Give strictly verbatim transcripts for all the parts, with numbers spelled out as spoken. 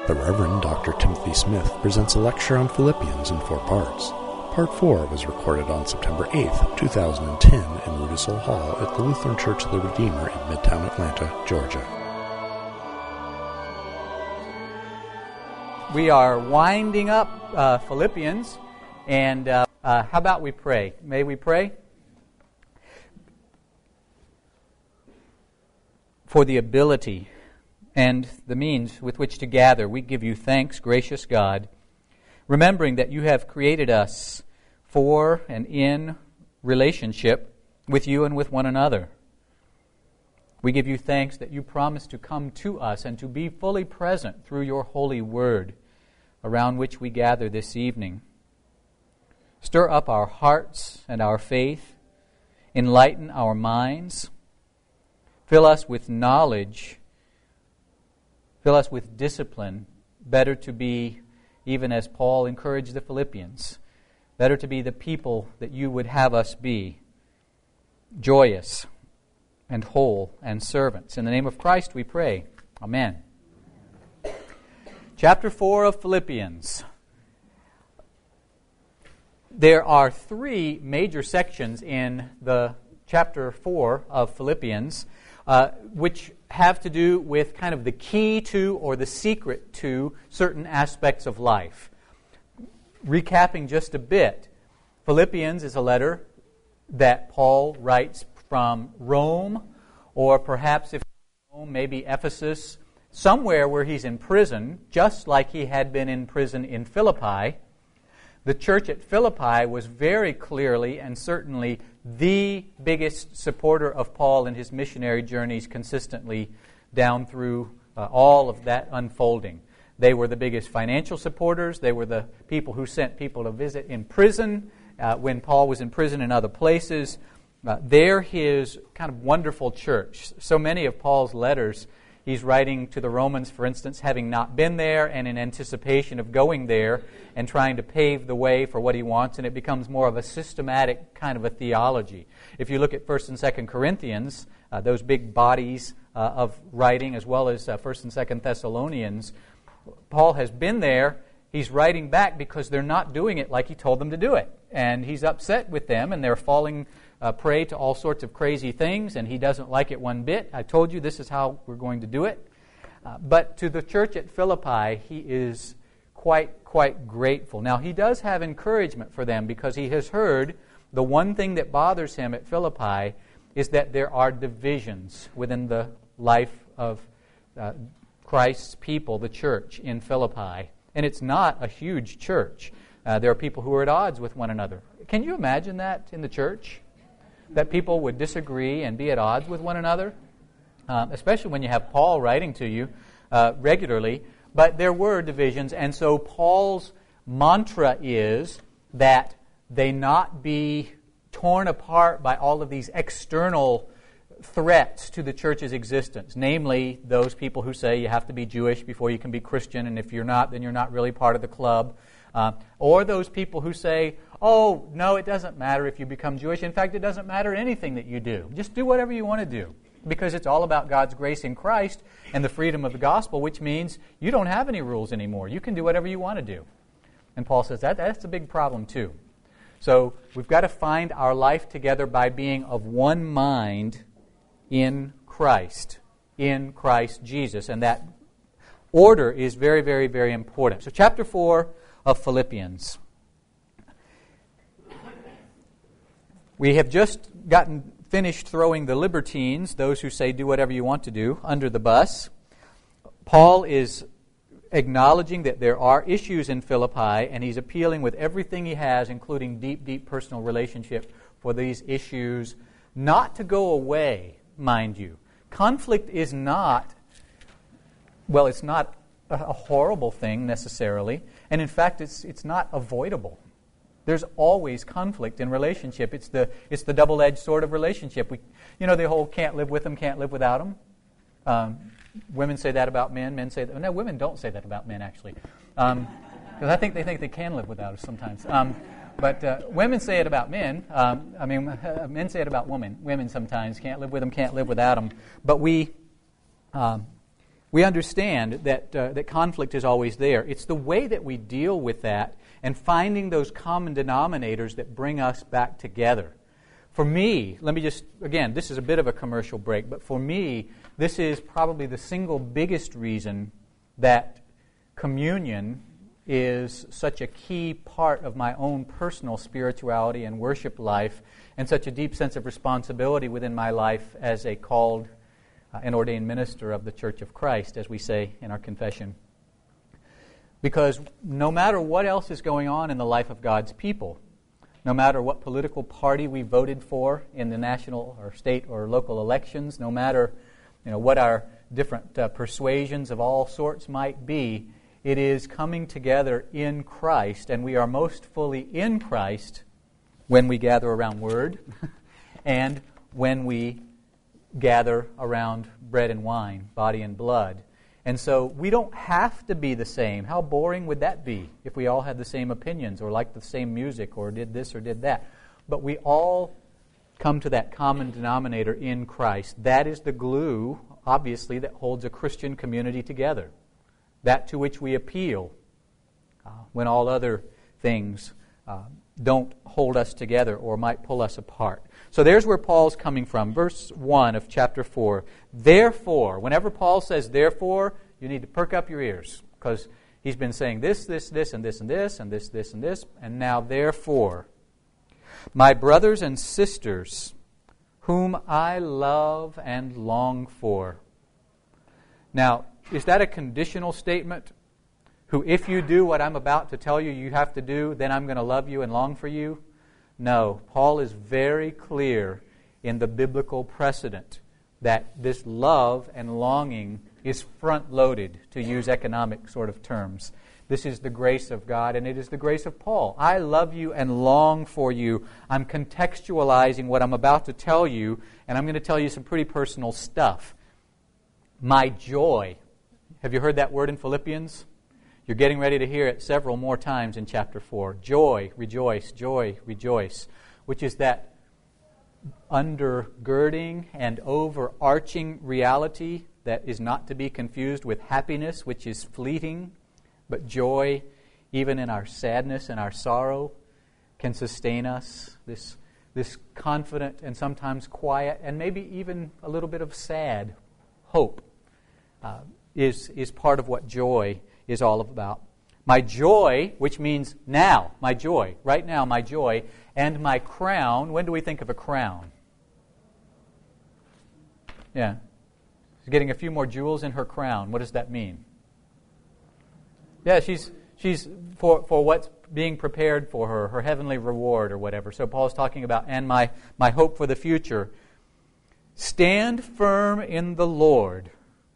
The Reverend Doctor Timothy Smith presents a lecture on Philippians in four parts. Part four was recorded on September eighth, two thousand ten in Rudisill Hall at the Lutheran Church of the Redeemer in Midtown Atlanta, Georgia. We are winding up uh, Philippians, and uh, uh, how about we pray? May we pray? For the ability and the means with which to gather, we give you thanks, gracious God, remembering that you have created us for and in relationship with you and with one another. We give you thanks that you promise to come to us and to be fully present through your holy word around which we gather this evening. Stir up our hearts and our faith, enlighten our minds, fill us with knowledge, fill us with discipline, better to be, even as Paul encouraged the Philippians, better to be the people that you would have us be, joyous and whole and servants. In the name of Christ we pray. Amen. Chapter four of Philippians. There are three major sections in the chapter four of Philippians, uh, which have to do with kind of the key to or the secret to certain aspects of life. Recapping just a bit, Philippians is a letter that Paul writes from Rome, or perhaps if Rome, maybe Ephesus, somewhere where he's in prison, just like he had been in prison in Philippi. The church at Philippi was very clearly and certainly the biggest supporter of Paul in his missionary journeys consistently down through uh, all of that unfolding. They were the biggest financial supporters. They were the people who sent people to visit in prison uh, when Paul was in prison in other places. Uh, they're his kind of wonderful church. So many of Paul's letters, he's writing to the Romans, for instance, having not been there and in anticipation of going there and trying to pave the way for what he wants, and it becomes more of a systematic kind of a theology. If you look at First and Second Corinthians, uh, those big bodies uh, of writing, as well as uh, First and Second Thessalonians, Paul has been there. He's writing back because they're not doing it like he told them to do it. And he's upset with them, and they're falling uh, prey to all sorts of crazy things, and he doesn't like it one bit. I told you this is how we're going to do it. Uh, but to the church at Philippi, he is quite, quite grateful. Now, he does have encouragement for them because he has heard the one thing that bothers him at Philippi is that there are divisions within the life of uh, Christ's people, the church in Philippi. And it's not a huge church. Uh, there are people who are at odds with one another. Can you imagine that in the church? That people would disagree and be at odds with one another? Um, especially when you have Paul writing to you uh, regularly. But there were divisions, and so Paul's mantra is that they not be torn apart by all of these external threats to the church's existence, namely those people who say you have to be Jewish before you can be Christian, and if you're not, then you're not really part of the club. Uh, or those people who say, oh, no, it doesn't matter if you become Jewish. In fact, it doesn't matter anything that you do. Just do whatever you want to do, because it's all about God's grace in Christ and the freedom of the gospel, which means you don't have any rules anymore. You can do whatever you want to do. And Paul says that that's a big problem too. So we've got to find our life together by being of one mind in Christ, in Christ Jesus. And that order is very, very, very important. So chapter four of Philippians. We have just gotten finished throwing the libertines, those who say do whatever you want to do, under the bus. Paul is acknowledging that there are issues in Philippi, and he's appealing with everything he has, including deep, deep personal relationship, for these issues not to go away, mind you. Conflict is not, well, it's not a horrible thing necessarily, and in fact, it's it's not avoidable. There's always conflict in relationship. It's the it's the double-edged sword of relationship. We, you know, the whole can't live with them, can't live without them. Um, women say that about men. Men say that. No, women don't say that about men, actually. Because um, I think they think they can live without us sometimes. Um, but uh, women say it about men. Um, I mean, uh, men say it about women. Women sometimes can't live with them, can't live without them. But we um, we understand that uh, that conflict is always there. It's the way that we deal with that and finding those common denominators that bring us back together. For me, let me just, again, this is a bit of a commercial break, but for me, this is probably the single biggest reason that communion is such a key part of my own personal spirituality and worship life, and such a deep sense of responsibility within my life as a called uh, and ordained minister of the Church of Christ, as we say in our confession. Because no matter what else is going on in the life of God's people, no matter what political party we voted for in the national or state or local elections, no matter you know what our different uh, persuasions of all sorts might be, it is coming together in Christ, and we are most fully in Christ when we gather around Word and when we gather around bread and wine, body and blood. And so we don't have to be the same. How boring would that be if we all had the same opinions or liked the same music or did this or did that? But we all come to that common denominator in Christ. That is the glue, obviously, that holds a Christian community together. That to which we appeal uh, when all other things uh, don't hold us together or might pull us apart. So there's where Paul's coming from. Verse one of chapter four. Therefore, whenever Paul says therefore, you need to perk up your ears, because he's been saying this, this, this, and this, and this, and this, this, and this, and now therefore, my brothers and sisters, whom I love and long for. Now, is that a conditional statement? Who, if you do what I'm about to tell you you have to do, then I'm going to love you and long for you? No. Paul is very clear in the biblical precedent that this love and longing is front-loaded, to use economic sort of terms. This is the grace of God, and it is the grace of Paul. I love you and long for you. I'm contextualizing what I'm about to tell you, and I'm going to tell you some pretty personal stuff. My joy. Have you heard that word in Philippians? You're getting ready to hear it several more times in chapter four. Joy, rejoice, joy, rejoice, which is that undergirding and overarching reality that is not to be confused with happiness, which is fleeting, but joy, even in our sadness and our sorrow, can sustain us. This, this confident and sometimes quiet and maybe even a little bit of sad hope uh, is, is part of what joy is all about. My joy, which means now, my joy, right now, my joy, and my crown. When do we think of a crown? Yeah. She's getting a few more jewels in her crown. What does that mean? Yeah, she's she's for, for what's being prepared for her, her heavenly reward or whatever. So Paul's talking about, and my, my hope for the future. Stand firm in the Lord.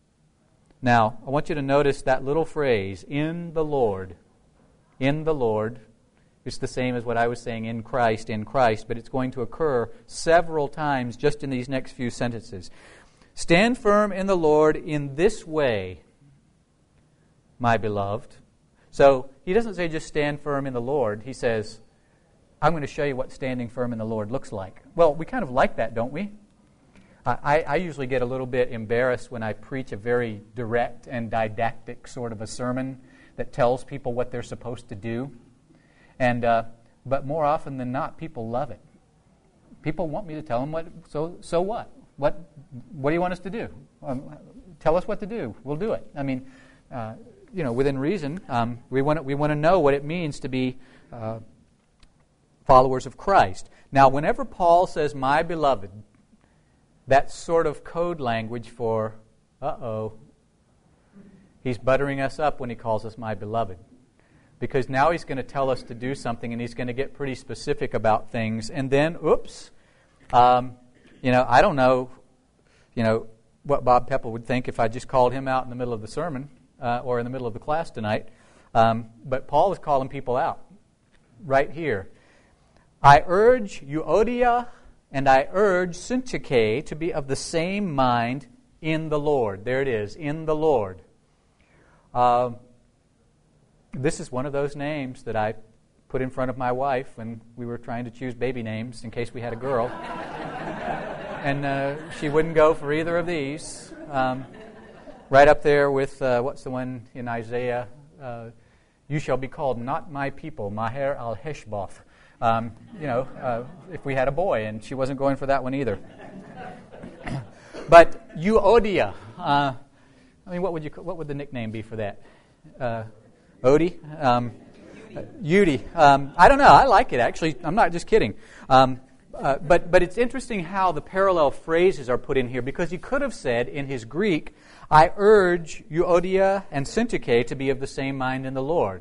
Now, I want you to notice that little phrase, in the Lord. In the Lord. It's the same as what I was saying, in Christ, in Christ, but it's going to occur several times just in these next few sentences. Stand firm in the Lord in this way, my beloved. So, he doesn't say just stand firm in the Lord. He says, I'm going to show you what standing firm in the Lord looks like. Well, we kind of like that, don't we? I, I usually get a little bit embarrassed when I preach a very direct and didactic sort of a sermon that tells people what they're supposed to do. And uh, but more often than not, people love it. People want me to tell them what. So so what? What what do you want us to do? Um, tell us what to do. We'll do it. I mean, uh, you know, within reason, um, we want we want to know what it means to be uh, followers of Christ. Now, whenever Paul says, "My beloved," that's sort of code language for, uh-oh, he's buttering us up when he calls us my beloved. Because now he's going to tell us to do something, and he's going to get pretty specific about things. And then, oops, um, you know, I don't know, you know, what Bob Pepple would think if I just called him out in the middle of the sermon uh, or in the middle of the class tonight. Um, but Paul is calling people out right here. I urge Euodia and I urge Syntyche to be of the same mind in the Lord. There it is, in the Lord. Uh, this is one of those names that I put in front of my wife when we were trying to choose baby names in case we had a girl. And uh, she wouldn't go for either of these. Um, Right up there with, uh, what's the one in Isaiah? Uh, you shall be called not my people, Maher al-Heshboth. Um, you know, uh, if we had a boy, and she wasn't going for that one either. But Euodia, uh, I mean, what would you what would the nickname be for that? Uh, Odie? Um, Udi. Um, I don't know. I like it, actually. I'm not just kidding. Um, uh, but but it's interesting how the parallel phrases are put in here, because he could have said in his Greek, I urge Euodia and Syntyche to be of the same mind in the Lord.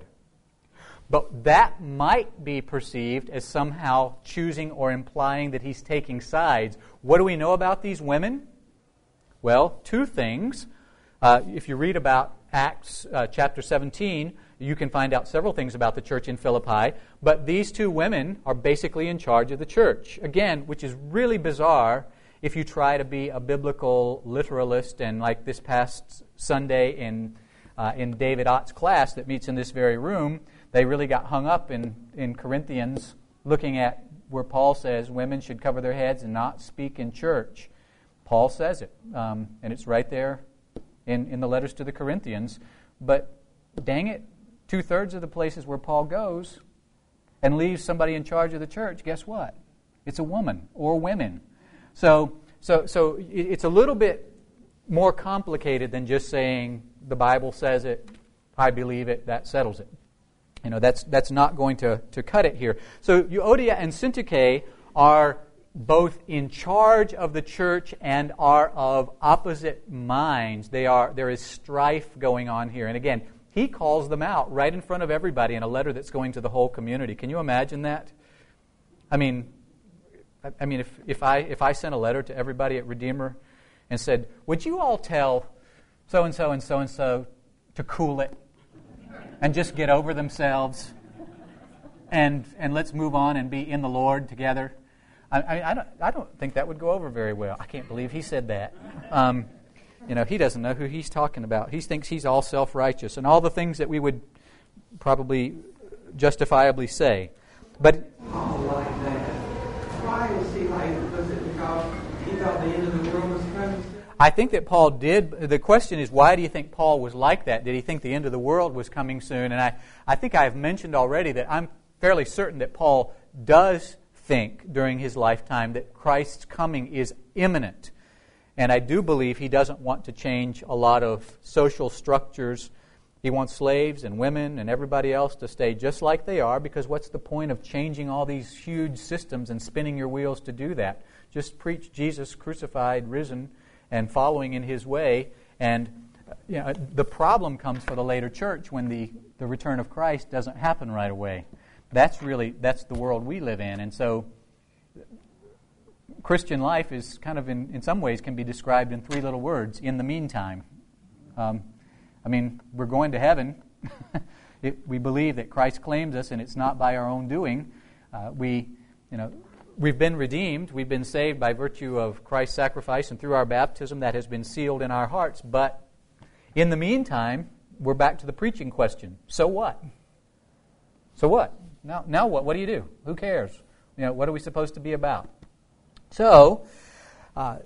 But that might be perceived as somehow choosing or implying that he's taking sides. What do we know about these women? Well, two things. Uh, if you read about Acts uh, chapter seventeen, you can find out several things about the church in Philippi. But these two women are basically in charge of the church. Again, which is really bizarre if you try to be a biblical literalist, and like this past Sunday in uh, in David Ott's class that meets in this very room, they really got hung up in, in Corinthians looking at where Paul says women should cover their heads and not speak in church. Paul says it, um, and it's right there in, in the letters to the Corinthians. But dang it, two-thirds of the places where Paul goes and leaves somebody in charge of the church, guess what? It's a woman or women. So, so, so it's a little bit more complicated than just saying the Bible says it, I believe it, that settles it. You know, that's that's not going to, to cut it here. So Euodia and Syntyche are both in charge of the church and are of opposite minds. They are there is strife going on here. And again, he calls them out right in front of everybody in a letter that's going to the whole community. Can you imagine that? I mean, I mean, if, if I if I sent a letter to everybody at Redeemer and said, would you all tell so-and-so and so-and-so to cool it and just get over themselves and and let's move on and be in the Lord together? I, I, I, don't, I don't think that would go over very well. I can't believe he said that. Um, you know, he doesn't know who he's talking about. He thinks he's all self-righteous and all the things that we would probably justifiably say. But Paul like that. Why was he like, was it because he thought the end of the world was coming? I think that Paul did. The question is, why do you think Paul was like that? Did he think the end of the world was coming soon? And I, I think I have mentioned already that I'm fairly certain that Paul does think during his lifetime that Christ's coming is imminent. And I do believe he doesn't want to change a lot of social structures. He wants slaves and women and everybody else to stay just like they are, because what's the point of changing all these huge systems and spinning your wheels to do that? Just preach Jesus crucified, risen, and following in his way. And you know, the problem comes for the later church when the, the return of Christ doesn't happen right away. That's really, that's the world we live in. And so Christian life is kind of, in, in some ways, can be described in three little words: in the meantime. Um, I mean, we're going to heaven. it, we believe that Christ claims us, and it's not by our own doing. Uh, we, you know, we've been redeemed. We've been saved by virtue of Christ's sacrifice, and through our baptism that has been sealed in our hearts. But in the meantime, we're back to the preaching question. So what? So what? Now, now what? What do you do? Who cares? You know, what are we supposed to be about? So, uh,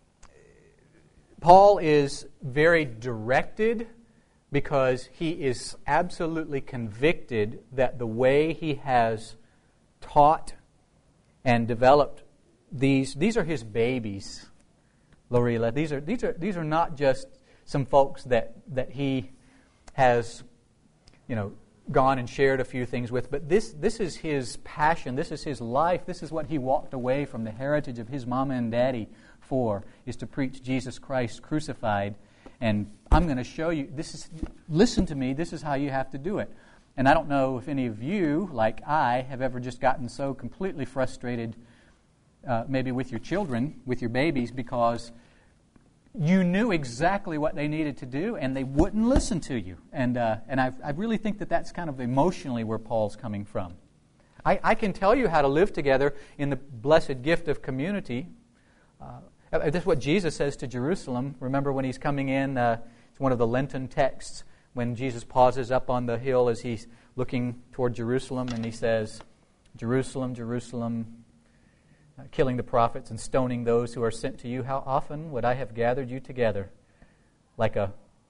Paul is very directed because he is absolutely convicted that the way he has taught and developed these, these are his babies, Lorela. These are these are these are not just some folks that that he has, you know, gone and shared a few things with, but this this is his passion, this is his life, this is what he walked away from the heritage of his mama and daddy for, is to preach Jesus Christ crucified. And I'm going to show you, this is, listen to me, this is how you have to do it. And I don't know if any of you, like I, have ever just gotten so completely frustrated, uh, maybe with your children, with your babies, because you knew exactly what they needed to do, and they wouldn't listen to you. And uh, and I, I really think that that's kind of emotionally where Paul's coming from. I, I can tell you how to live together in the blessed gift of community. Uh, that's what Jesus says to Jerusalem. Remember when he's coming in, uh, it's one of the Lenten texts, when Jesus pauses up on the hill as he's looking toward Jerusalem, and he says, Jerusalem, Jerusalem, Uh, killing the prophets and stoning those who are sent to you, how often would I have gathered you together like a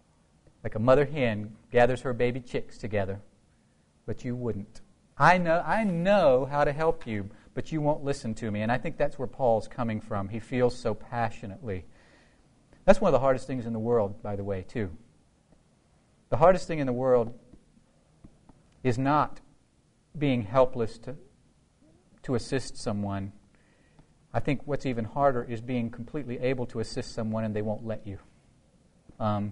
Like a mother hen gathers her baby chicks together, but you wouldn't. I know, I know how to help you, but you won't listen to me. And I think that's where Paul's coming from. He feels so passionately. That's one of the hardest things in the world, by the way, too. The hardest thing in the world is not being helpless to, to assist someone. I think what's even harder is being completely able to assist someone and they won't let you. Um,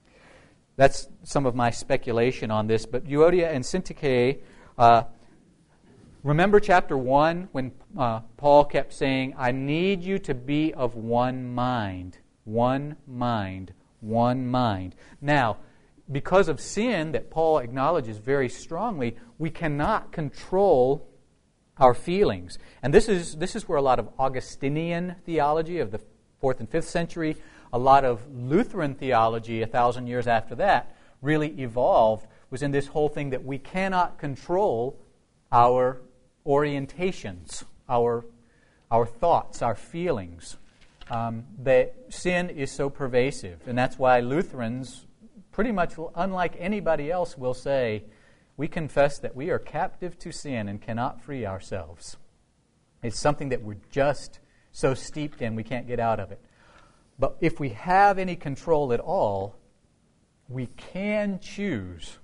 that's some of my speculation on this. But Euodia and Syntyche, uh, remember chapter one when uh, Paul kept saying, I need you to be of one mind, one mind, one mind. Now, because of sin that Paul acknowledges very strongly, we cannot control our feelings. And this is this is where a lot of Augustinian theology of the fourth and fifth century, a lot of Lutheran theology a thousand years after that really evolved, was in this whole thing that we cannot control our orientations, our, our thoughts, our feelings. Um, that sin is so pervasive. And that's why Lutherans, pretty much unlike anybody else, will say, we confess that we are captive to sin and cannot free ourselves. It's something that we're just so steeped in we can't get out of it. But if we have any control at all, we can choose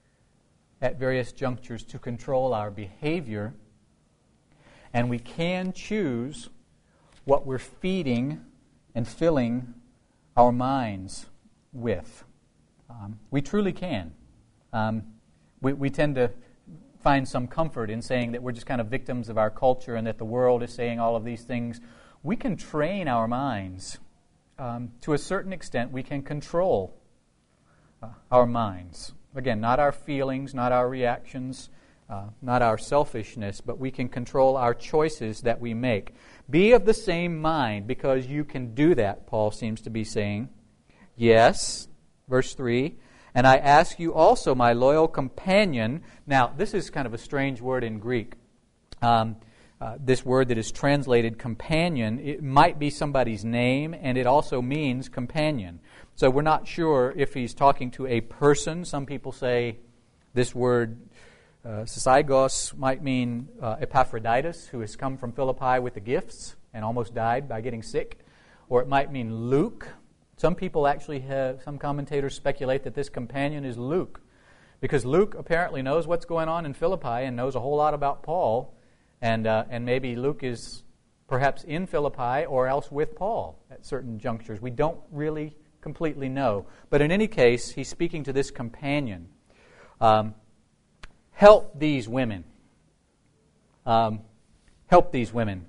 at various junctures to control our behavior, and we can choose what we're feeding and filling our minds with. Um, we truly can. Um, We, we tend to find some comfort in saying that we're just kind of victims of our culture and that the world is saying all of these things. We can train our minds. Um, to a certain extent, we can control uh, our minds. Again, not our feelings, not our reactions, uh, not our selfishness, but we can control our choices that we make. Be of the same mind, because you can do that, Paul seems to be saying. Yes, verse three, and I ask you also, my loyal companion. Now, this is kind of a strange word in Greek. Um, uh, this word that is translated companion, it might be somebody's name, and it also means companion. So we're not sure if he's talking to a person. Some people say this word, uh, syzygos, might mean uh, Epaphroditus, who has come from Philippi with the gifts and almost died by getting sick. Or it might mean Luke. Some people actually have, some commentators speculate that this companion is Luke, because Luke apparently knows what's going on in Philippi and knows a whole lot about Paul, and uh, and maybe Luke is perhaps in Philippi or else with Paul at certain junctures. We don't really completely know. But in any case, he's speaking to this companion. Um, help these women. Um, help these women.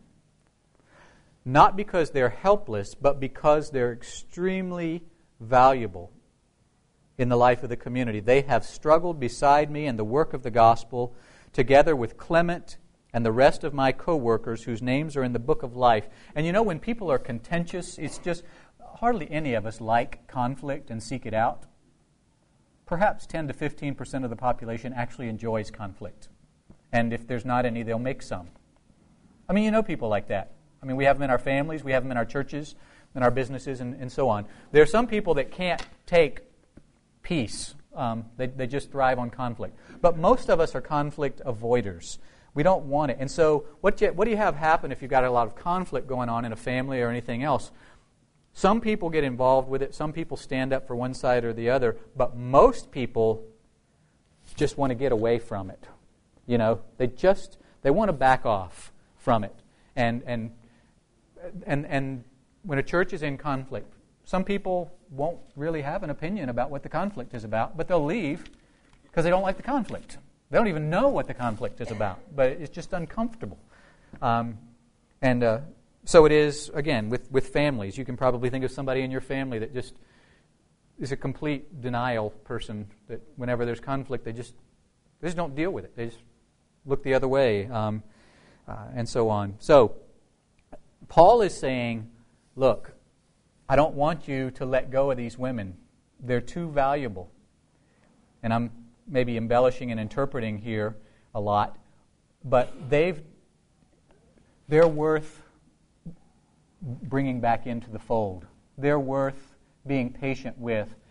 Not because they're helpless, but because they're extremely valuable in the life of the community. They have struggled beside me in the work of the gospel, together with Clement and the rest of my co-workers whose names are in the book of life. And you know, when people are contentious, it's just hardly any of us like conflict and seek it out. Perhaps ten to fifteen percent of the population actually enjoys conflict. And if there's not any, they'll make some. I mean, you know people like that. I mean, we have them in our families, we have them in our churches, in our businesses, and, and so on. There are some people that can't take peace. Um, they, they just thrive on conflict. But most of us are conflict avoiders. We don't want it. And so what, you, what do you have happen if you've got a lot of conflict going on in a family or anything else? Some people get involved with it. Some people stand up for one side or the other. But most people just want to get away from it. You know, they just, they want to back off from it. And, and, And and when a church is in conflict, some people won't really have an opinion about what the conflict is about, but they'll leave because they don't like the conflict. They don't even know what the conflict is about, but it's just uncomfortable. Um, and uh, so it is, again, with, with families. You can probably think of somebody in your family that just is a complete denial person, that whenever there's conflict, they just, they just don't deal with it. They just look the other way, um, uh, and so on. So Paul is saying, look, I don't want you to let go of these women. They're too valuable. And I'm maybe embellishing and interpreting here a lot, but they've they're worth bringing back into the fold. They're worth being patient with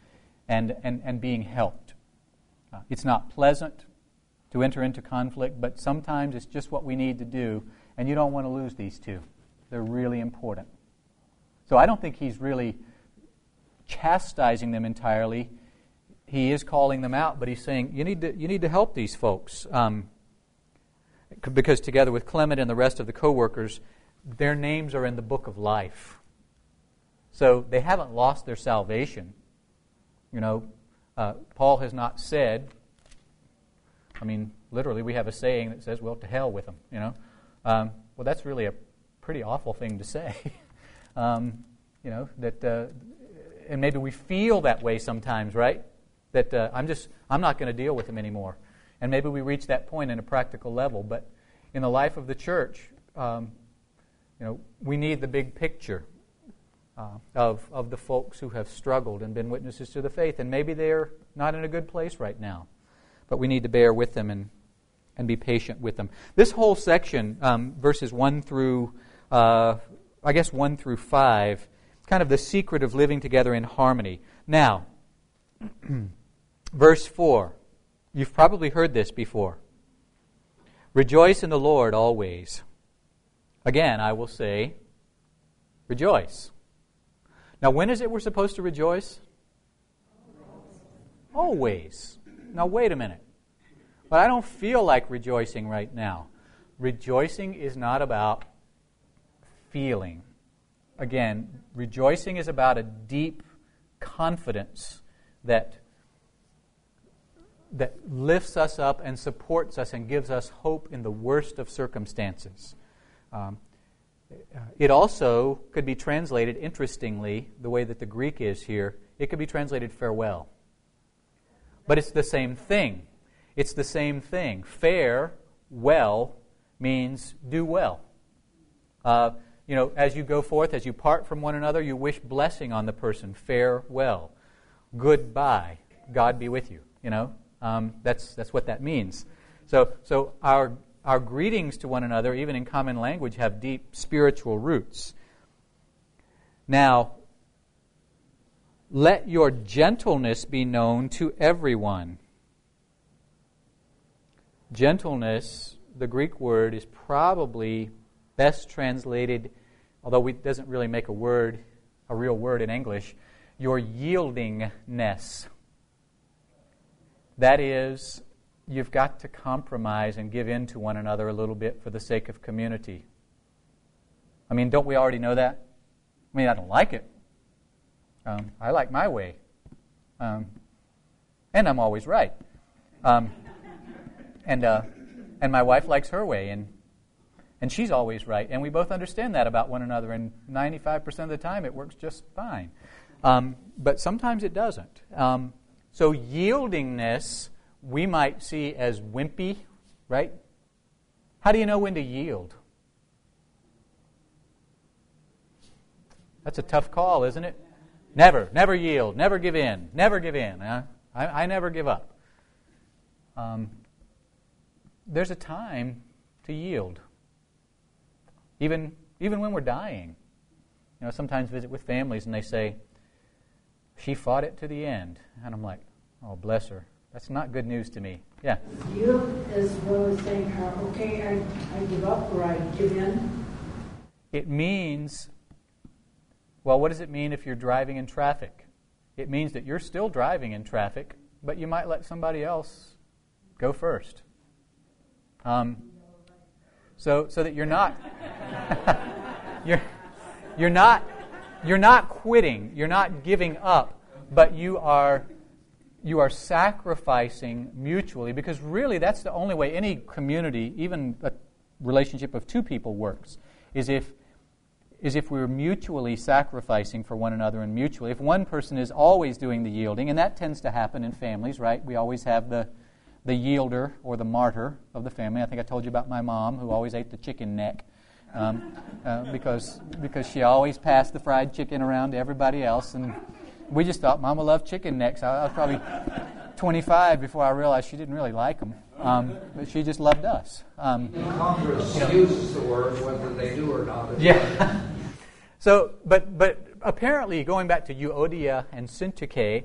and, and, and being helped. Uh, it's not pleasant to enter into conflict, but sometimes it's just what we need to do, and you don't want to lose these two. They're really important. So I don't think he's really chastising them entirely. He is calling them out, but he's saying, you need to, you need to help these folks. Um, because together with Clement and the rest of the co-workers, their names are in the book of life. So they haven't lost their salvation. You know, uh, Paul has not said, I mean, literally we have a saying that says, well, to hell with them, you know. Um, well, that's really a pretty awful thing to say. um, you know, that, uh, and maybe we feel that way sometimes, right? That uh, I'm just, I'm not going to deal with them anymore. And maybe we reach that point in a practical level. But in the life of the church, um, you know, we need the big picture uh, of of the folks who have struggled and been witnesses to the faith. And maybe they're not in a good place right now. But we need to bear with them and, and be patient with them. This whole section, um, verses one through, uh, I guess one through five, kind of the secret of living together in harmony. Now, verse four. You've probably heard this before. Rejoice in the Lord always. Again, I will say, rejoice. Now, when is it we're supposed to rejoice? Always. Now, wait a minute. But I don't feel like rejoicing right now. Rejoicing is not about feeling. Again, rejoicing is about a deep confidence that that lifts us up and supports us and gives us hope in the worst of circumstances. Um, it also could be translated, interestingly, the way that the Greek is here, it could be translated farewell. But it's the same thing. It's the same thing. Fare well means do well. Uh, you know, as you go forth, as you part from one another, you wish blessing on the person. Farewell. Goodbye. God be with you. You know, um, that's that's what that means. So, so our our greetings to one another, even in common language, have deep spiritual roots. Now, let your gentleness be known to everyone. Gentleness, the Greek word, is probably best translated, although it doesn't really make a word, a real word in English, your yieldingness. That is, you've got to compromise and give in to one another a little bit for the sake of community. I mean, don't we already know that? I mean, I don't like it. Um, I like my way. Um, and I'm always right. Um, and uh, and my wife likes her way, and and she's always right. And we both understand that about one another, and ninety-five percent of the time it works just fine. Um, but sometimes it doesn't. Um, so yieldingness we might see as wimpy, right? How do you know when to yield? That's a tough call, isn't it? Never, never yield, never give in, never give in. Huh? I, I never give up. Um, there's a time to yield. Even, even when we're dying. You know, sometimes visit with families and they say, she fought it to the end. And I'm like, oh, bless her. That's not good news to me. Yeah. Yield is one of saying, uh, okay, I, I give up or I give in. It means, well, what does it mean if you're driving in traffic? It means that you're still driving in traffic, but you might let somebody else go first. Um, so, so that you're not, you're, you're not, you're not quitting, you're not giving up, but you are, you are sacrificing mutually, because really that's the only way any community, even a relationship of two people, works, is if is if we're mutually sacrificing for one another and mutually. If one person is always doing the yielding, and that tends to happen in families, right? We always have the the yielder or the martyr of the family. I think I told you about my mom who always ate the chicken neck um, uh, because because she always passed the fried chicken around to everybody else, and we just thought Mama loved chicken necks. I, I was probably twenty-five before I realized she didn't really like them, um, but she just loved us. Um, Congress uses the word whether they do or not. Yeah. So, but but apparently, going back to Euodia and Syntyche,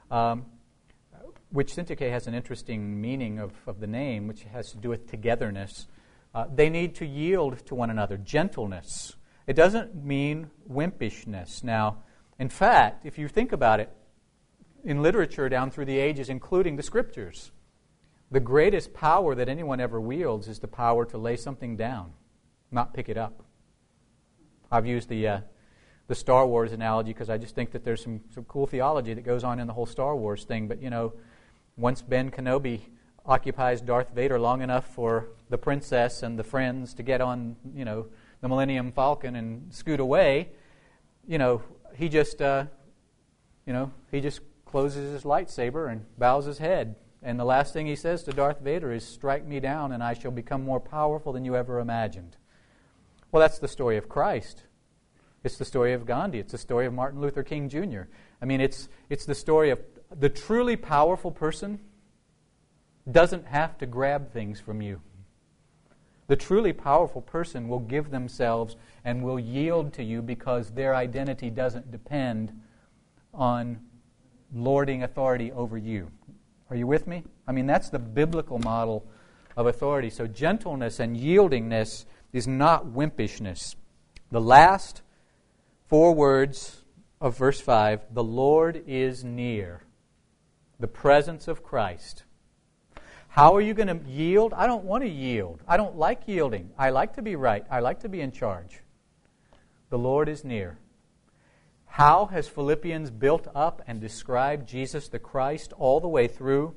um, which syntyche has an interesting meaning of, of the name, which has to do with togetherness. Uh, they need to yield to one another, gentleness. It doesn't mean wimpishness. Now, in fact, if you think about it, in literature down through the ages, including the Scriptures, the greatest power that anyone ever wields is the power to lay something down, not pick it up. I've used the uh, the Star Wars analogy because I just think that there's some, some cool theology that goes on in the whole Star Wars thing. But, you know, once Ben Kenobi occupies Darth Vader long enough for the princess and the friends to get on, you know, the Millennium Falcon and scoot away, you know, he just, uh, you know, he just closes his lightsaber and bows his head. And the last thing he says to Darth Vader is, "Strike me down and I shall become more powerful than you ever imagined." Well, that's the story of Christ. It's the story of Gandhi. It's the story of Martin Luther King Junior I mean, it's it's the story of the truly powerful person doesn't have to grab things from you. The truly powerful person will give themselves and will yield to you because their identity doesn't depend on lording authority over you. Are you with me? I mean, that's the biblical model of authority. So gentleness and yieldingness is not wimpishness. The last four words of verse five, the Lord is near. The presence of Christ. How are you going to yield? I don't want to yield. I don't like yielding. I like to be right. I like to be in charge. The Lord is near. How has Philippians built up and described Jesus the Christ all the way through?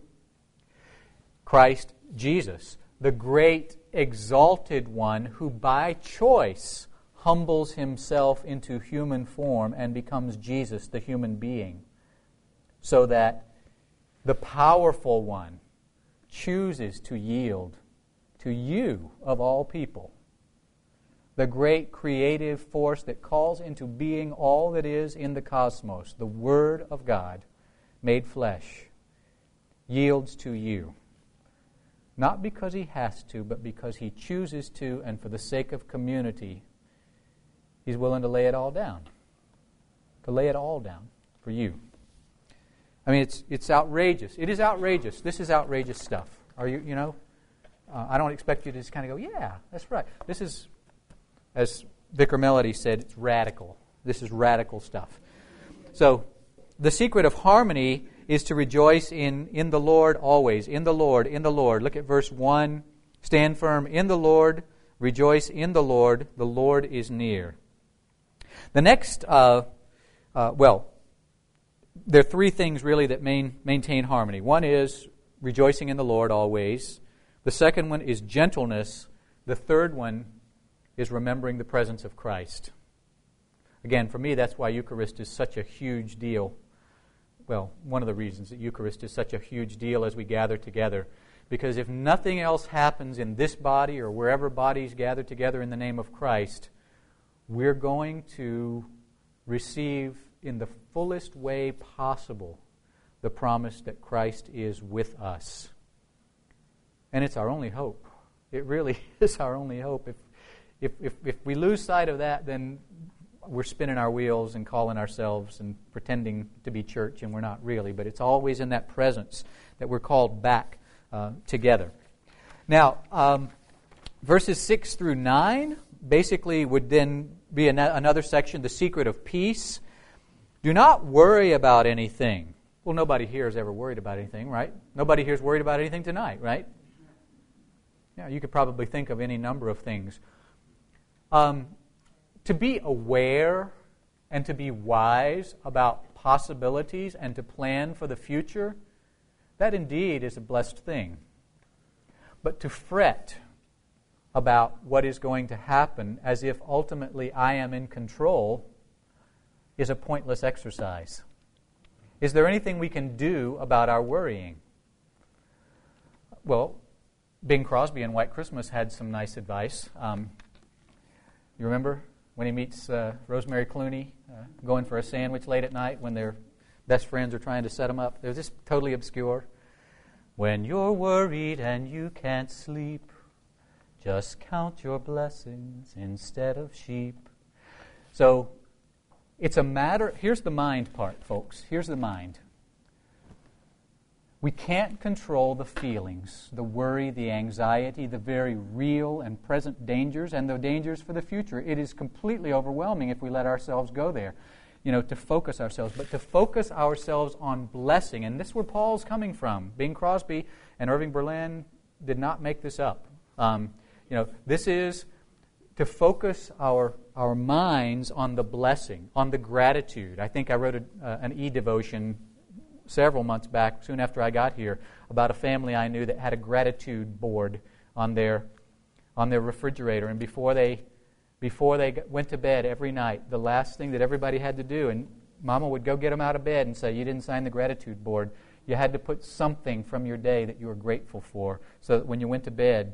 Christ Jesus, the great exalted one who by choice humbles himself into human form and becomes Jesus, the human being, so that the powerful one chooses to yield to you of all people. The great creative force that calls into being all that is in the cosmos, the Word of God made flesh, yields to you. Not because he has to, but because he chooses to, and for the sake of community, he's willing to lay it all down. To lay it all down for you. I mean, it's it's outrageous. It is outrageous. This is outrageous stuff. Are you, you know? Uh, I don't expect you to just kind of go, yeah, that's right. This is, as Vicar Melody said, it's radical. This is radical stuff. So, the secret of harmony is to rejoice in, in the Lord always. In the Lord, in the Lord. Look at verse one. Stand firm in the Lord. Rejoice in the Lord. The Lord is near. The next, uh, uh, well, there are three things really that main, maintain harmony. One is rejoicing in the Lord always. The second one is gentleness. The third one is remembering the presence of Christ. Again, for me, that's why Eucharist is such a huge deal. Well, one of the reasons that Eucharist is such a huge deal as we gather together. Because if nothing else happens in this body or wherever bodies gather together in the name of Christ, we're going to receive in the fullest way possible the promise that Christ is with us. And it's our only hope. It really is our only hope. If, if, if, if we lose sight of that, then we're spinning our wheels and calling ourselves and pretending to be church, and we're not really. But it's always in that presence that we're called back uh, together. Now, um, verses six through nine basically would then be an- another section, the secret of peace. Do not worry about anything. Well, nobody here has ever worried about anything, right? Nobody here is worried about anything tonight, right? Yeah, you could probably think of any number of things. Um, to be aware and to be wise about possibilities and to plan for the future, that indeed is a blessed thing. But to fret about what is going to happen as if ultimately I am in control is a pointless exercise. Is there anything we can do about our worrying? Well, Bing Crosby in White Christmas had some nice advice. Um, you remember when he meets uh, Rosemary Clooney uh, going for a sandwich late at night when their best friends are trying to set them up? They're just totally obscure. When you're worried and you can't sleep, just count your blessings instead of sheep. So, it's a matter, here's the mind part, folks. Here's the mind. We can't control the feelings, the worry, the anxiety, the very real and present dangers, and the dangers for the future. It is completely overwhelming if we let ourselves go there, you know, to focus ourselves. But to focus ourselves on blessing, and this is where Paul's coming from. Bing Crosby and Irving Berlin did not make this up. Um, you know, this is to focus our our minds on the blessing, on the gratitude. I think I wrote a, uh, an e-devotion several months back, soon after I got here, about a family I knew that had a gratitude board on their on their refrigerator, and before they before they went to bed every night, the last thing that everybody had to do, and Mama would go get them out of bed and say, "You didn't sign the gratitude board." You had to put something from your day that you were grateful for, so that when you went to bed,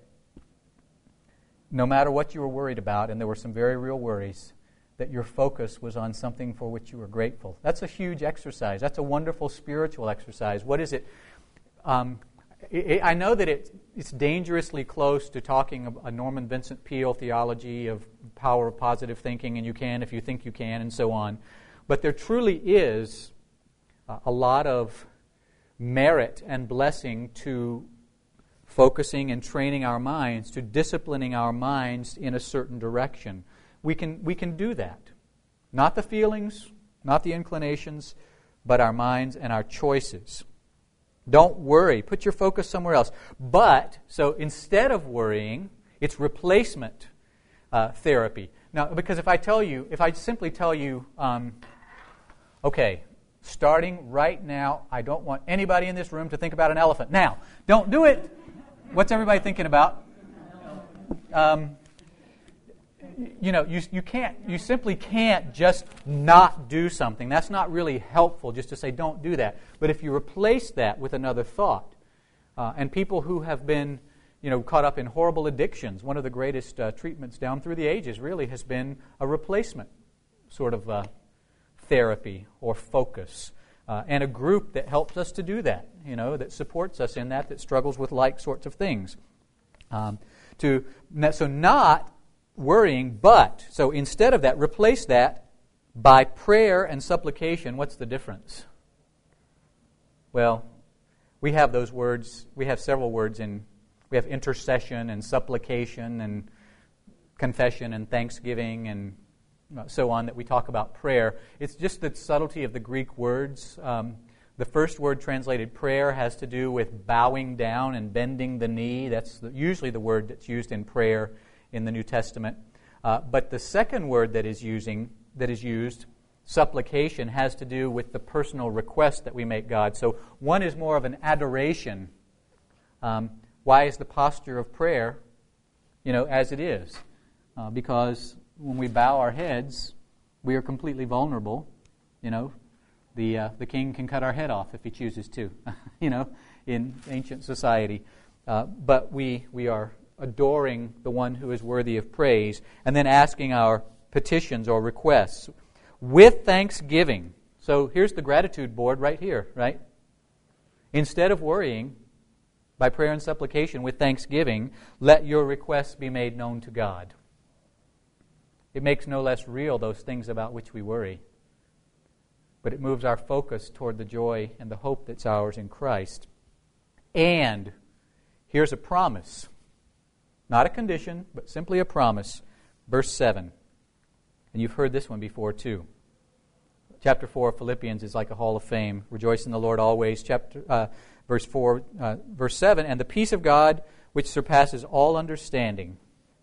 no matter what you were worried about, and there were some very real worries, that your focus was on something for which you were grateful. That's a huge exercise. That's a wonderful spiritual exercise. What is it? Um, it I know that it, it's dangerously close to talking a Norman Vincent Peale theology of power of positive thinking, and you can if you think you can, and so on. But there truly is uh, a lot of merit and blessing to focusing and training our minds, to disciplining our minds in a certain direction. We can we can do that. Not the feelings, not the inclinations, but our minds and our choices. Don't worry. Put your focus somewhere else. But, so instead of worrying, it's replacement uh, therapy. Now, because if I tell you, if I simply tell you, um, okay, starting right now, I don't want anybody in this room to think about an elephant. Now, don't do it. What's everybody thinking about? Um, you know, you you can't, you simply can't just not do something. That's not really helpful, just to say don't do that. But if you replace that with another thought, uh, and people who have been, you know, caught up in horrible addictions, one of the greatest uh, treatments down through the ages really has been a replacement sort of uh, therapy or focus. Uh, and a group that helps us to do that, you know, that supports us in that, that struggles with like sorts of things. Um, to so not worrying, but, so instead of that, replace that by prayer and supplication. What's the difference? Well, we have those words, we have several words in, we have intercession and supplication and confession and thanksgiving and so on that we talk about prayer. It's just the subtlety of the Greek words. Um, the first word translated prayer has to do with bowing down and bending the knee. That's the, usually the word that's used in prayer in the New Testament. Uh, but the second word that is using that is used, supplication, has to do with the personal request that we make God. So one is more of an adoration. Um, why is the posture of prayer, you know, as it is? Uh, because when we bow our heads, we are completely vulnerable. You know, the uh, the king can cut our head off if he chooses to. you know, in ancient society, uh, but we we are adoring the one who is worthy of praise, and then asking our petitions or requests with thanksgiving. So here's the gratitude board right here, right? Instead of worrying, by prayer and supplication with thanksgiving, let your requests be made known to God. It makes no less real those things about which we worry, but it moves our focus toward the joy and the hope that's ours in Christ. And here's a promise. Not a condition, but simply a promise. Verse seven. And you've heard this one before too. Chapter four of Philippians is like a hall of fame. Rejoice in the Lord always. Chapter uh, verse four, uh, verse seven. And the peace of God, which surpasses all understanding,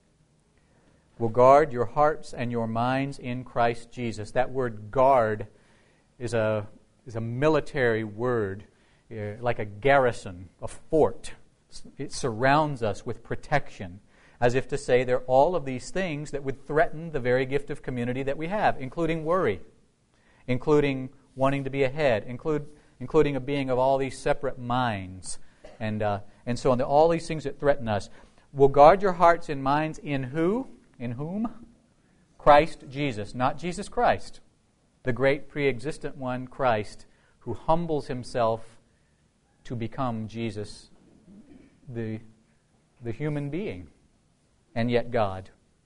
will guard your hearts and your minds in Christ Jesus. That word guard is a is a military word, uh, like a garrison, a fort. It surrounds us with protection, as if to say there are all of these things that would threaten the very gift of community that we have, including worry, including wanting to be ahead, include, including a being of all these separate minds, and uh, and so on. All these things that threaten us. Will guard your hearts and minds in who? In whom? Christ Jesus, not Jesus Christ, the great pre-existent one, Christ, who humbles himself to become Jesus, the, the human being, and yet God.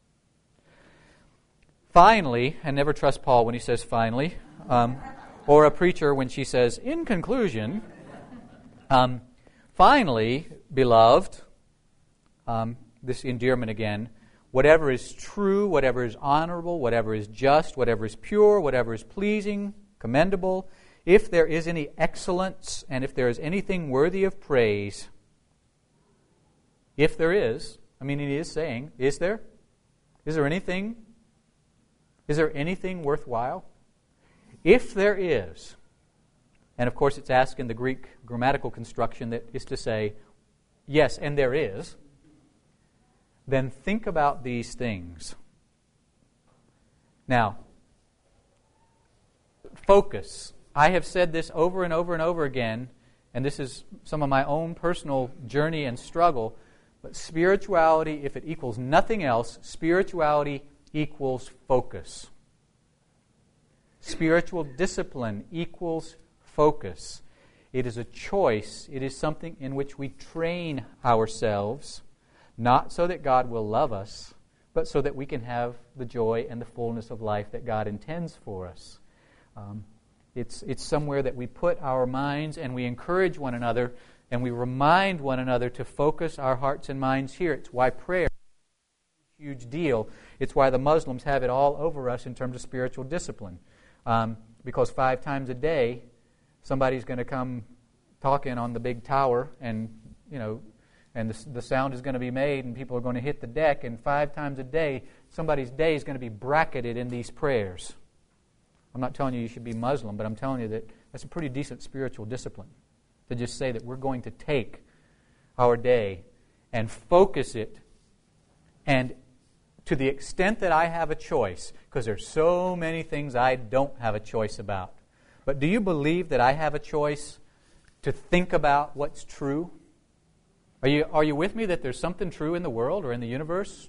Finally, and never trust Paul when he says finally, um, or a preacher when she says, in conclusion, Um, finally, beloved, um, this endearment again, whatever is true, whatever is honorable, whatever is just, whatever is pure, whatever is pleasing, commendable, if there is any excellence and if there is anything worthy of praise, if there is, I mean, he is saying, is there? Is there anything? Is there anything worthwhile? If there is, and of course it's asked in the Greek grammatical construction that is to say, yes, and there is, then think about these things. Now, focus. I have said this over and over and over again, and this is some of my own personal journey and struggle, but spirituality, if it equals nothing else, spirituality equals focus. Spiritual discipline equals focus. It is a choice. It is something in which we train ourselves, not so that God will love us, but so that we can have the joy and the fullness of life that God intends for us. Um, it's, it's somewhere that we put our minds and we encourage one another and we remind one another to focus our hearts and minds here. It's why prayer is a huge deal. It's why the Muslims have it all over us in terms of spiritual discipline. Um, because five times a day, somebody's going to come talking on the big tower, and you know, and the, the sound is going to be made, and people are going to hit the deck. And five times a day, somebody's day is going to be bracketed in these prayers. I'm not telling you you should be Muslim, but I'm telling you that that's a pretty decent spiritual discipline to just say that we're going to take our day and focus it, and to the extent that I have a choice, because there's so many things I don't have a choice about. But do you believe that I have a choice to think about what's true? Are you, are you with me that there's something true in the world or in the universe?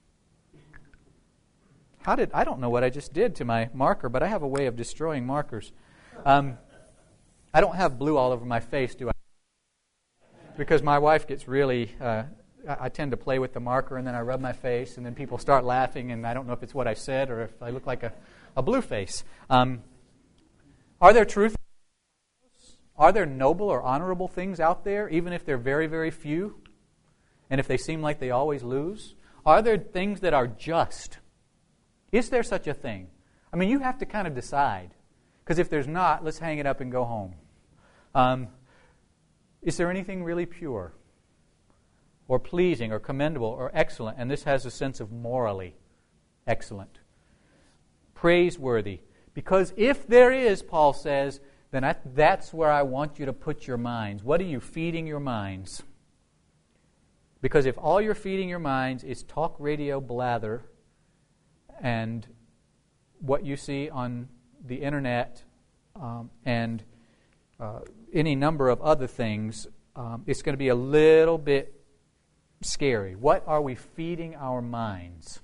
How did I don't know what I just did to my marker, but I have a way of destroying markers. Um, I don't have blue all over my face, do I? Because my wife gets really... Uh, I tend to play with the marker, and then I rub my face, and then people start laughing, and I don't know if it's what I said or if I look like a, a blue face. Um, are there truth? Are there noble or honorable things out there, even if they're very, very few, and if they seem like they always lose? Are there things that are just? Is there such a thing? I mean, you have to kind of decide, because if there's not, let's hang it up and go home. Um, is there anything really pure, or pleasing, or commendable, or excellent? And this has a sense of morally excellent, praiseworthy. Because if there is, Paul says, then I, that's where I want you to put your minds. What are you feeding your minds? Because if all you're feeding your minds is talk radio blather and what you see on the internet um, and uh, any number of other things, um, it's going to be a little bit scary. What are we feeding our minds?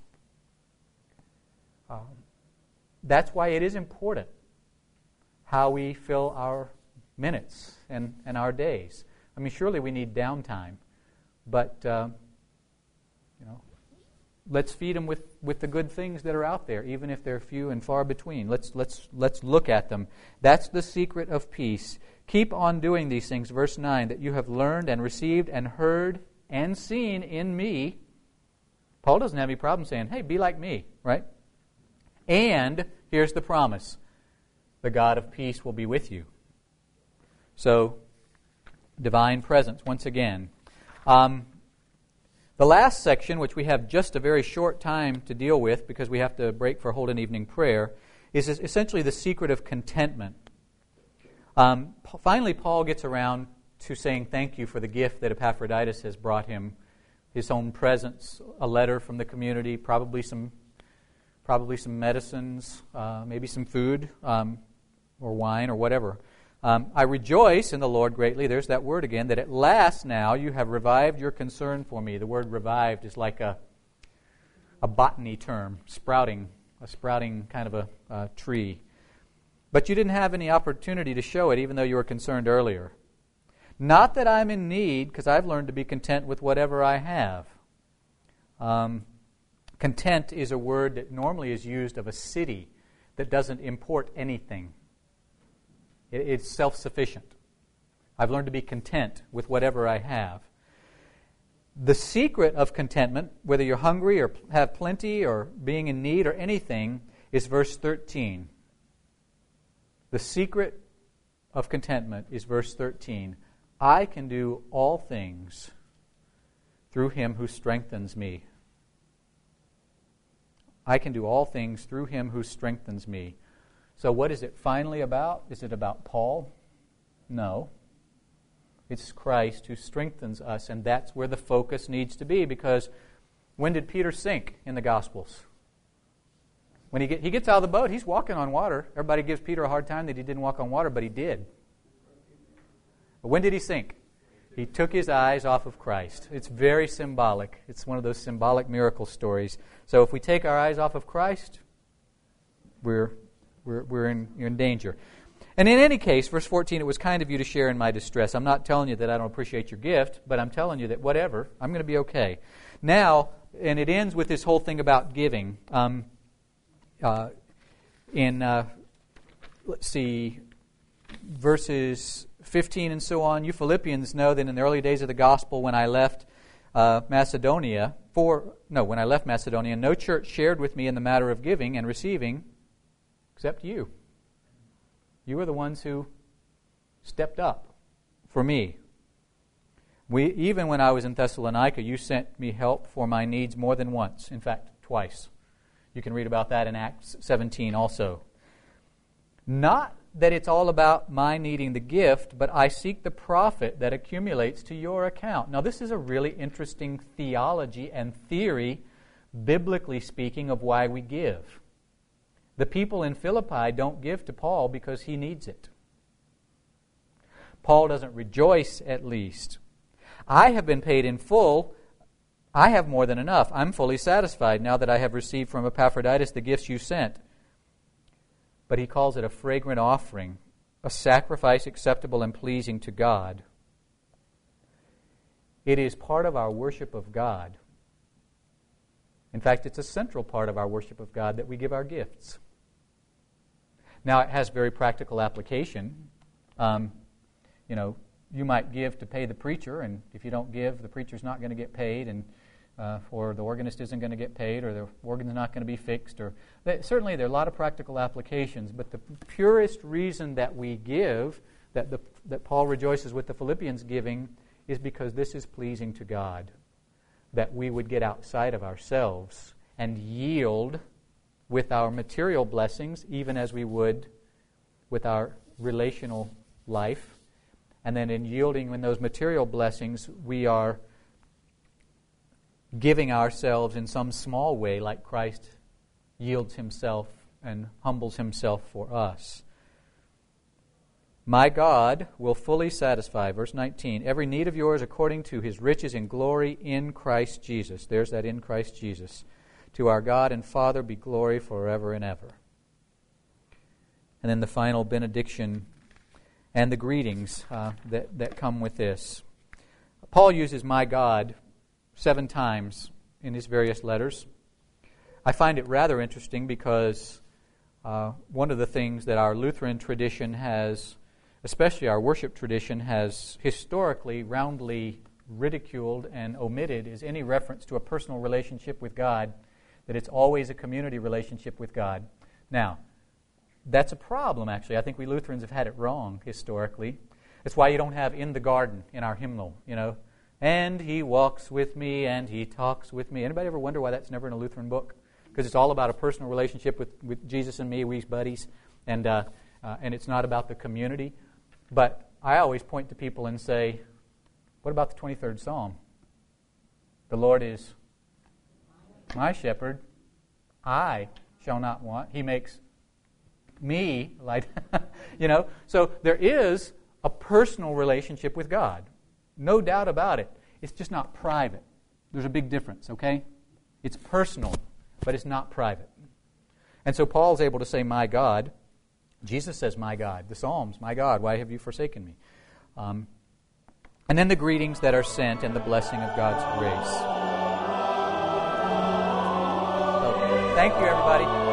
Um, that's why it is important how we fill our minutes and, and our days. I mean, surely we need downtime, but uh, you know, let's feed them with, with the good things that are out there, even if they're few and far between. Let's let's let's look at them. That's the secret of peace. Keep on doing these things. Verse nine, that you have learned and received and heard and seen in me. Paul doesn't have any problem saying, hey, be like me, right? And here's the promise. The God of peace will be with you. So, divine presence, once again. Um, the last section, which we have just a very short time to deal with because we have to break for Holden Evening Prayer, is essentially the secret of contentment. Um, finally, Paul gets around to saying thank you for the gift that Epaphroditus has brought him, his own presence, a letter from the community, probably some probably some medicines, uh, maybe some food, um, or wine, or whatever. Um, I rejoice in the Lord greatly, there's that word again, that at last now you have revived your concern for me. The word revived is like a a botany term, sprouting, a sprouting kind of a uh, tree. But you didn't have any opportunity to show it, even though you were concerned earlier. Not that I'm in need, because I've learned to be content with whatever I have. Um, content is a word that normally is used of a city that doesn't import anything. It, it's self-sufficient. I've learned to be content with whatever I have. The secret of contentment, whether you're hungry or have plenty or being in need or anything, is verse thirteen. The secret of contentment is verse thirteen. I can do all things through Him who strengthens me. I can do all things through Him who strengthens me. So what is it finally about? Is it about Paul? No. It's Christ who strengthens us, and that's where the focus needs to be, because when did Peter sink in the Gospels? When he, get, he gets out of the boat, he's walking on water. Everybody gives Peter a hard time that he didn't walk on water, but he did. But when did he sink? He took his eyes off of Christ. It's very symbolic. It's one of those symbolic miracle stories. So if we take our eyes off of Christ, we're we're, we're in, you're in danger. And in any case, verse fourteen, it was kind of you to share in my distress. I'm not telling you that I don't appreciate your gift, but I'm telling you that whatever, I'm going to be okay. Now, and it ends with this whole thing about giving. Um, uh, in, uh, let's see, verses fifteen and so on, you Philippians know that in the early days of the gospel, when I left uh, Macedonia, for no, when I left Macedonia, no church shared with me in the matter of giving and receiving, except you. You were the ones who stepped up for me. We, even when I was in Thessalonica, you sent me help for my needs more than once. In fact, twice. You can read about that in Acts seventeen also. Not that it's all about my needing the gift, but I seek the profit that accumulates to your account. Now, this is a really interesting theology and theory, biblically speaking, of why we give. The people in Philippi don't give to Paul because he needs it. Paul doesn't rejoice, at least. I have been paid in full. I have more than enough. I'm fully satisfied now that I have received from Epaphroditus the gifts you sent. But he calls it a fragrant offering, a sacrifice acceptable and pleasing to God. It is part of our worship of God. In fact, it's a central part of our worship of God that we give our gifts. Now, it has very practical application. Um, you know, you might give to pay the preacher, and if you don't give, the preacher's not going to get paid, and uh, or the organist isn't going to get paid, or the organ's not going to be fixed. Or they, certainly, there are a lot of practical applications. But the purest reason that we give, that the, that Paul rejoices with the Philippians giving, is because this is pleasing to God. That we would get outside of ourselves and yield with our material blessings, even as we would with our relational life. And then in yielding in those material blessings, we are giving ourselves in some small way, like Christ yields himself and humbles himself for us. My God will fully satisfy, verse nineteen, every need of yours according to his riches in glory in Christ Jesus. There's that in Christ Jesus. To our God and Father be glory forever and ever. And then the final benediction and the greetings uh, that, that come with this. Paul uses my God seven times in his various letters. I find it rather interesting because uh, one of the things that our Lutheran tradition has, especially our worship tradition, has historically roundly ridiculed and omitted is any reference to a personal relationship with God, that it's always a community relationship with God. Now, that's a problem, actually. I think we Lutherans have had it wrong historically. That's why you don't have in the garden in our hymnal, you know, and he walks with me and he talks with me. Anybody ever wonder why that's never in a Lutheran book? Because it's all about a personal relationship with, with Jesus and me, we buddies, and uh, uh, and it's not about the community. But I always point to people and say, what about the twenty-third Psalm? The Lord is my shepherd, I shall not want. He makes me like, you know. So there is a personal relationship with God. No doubt about it. It's just not private. There's a big difference, okay? It's personal, but it's not private. And so Paul's able to say, my God. Jesus says, my God. The Psalms, my God, why have you forsaken me? Um, and then the greetings that are sent and the blessing of God's grace. So, thank you, everybody.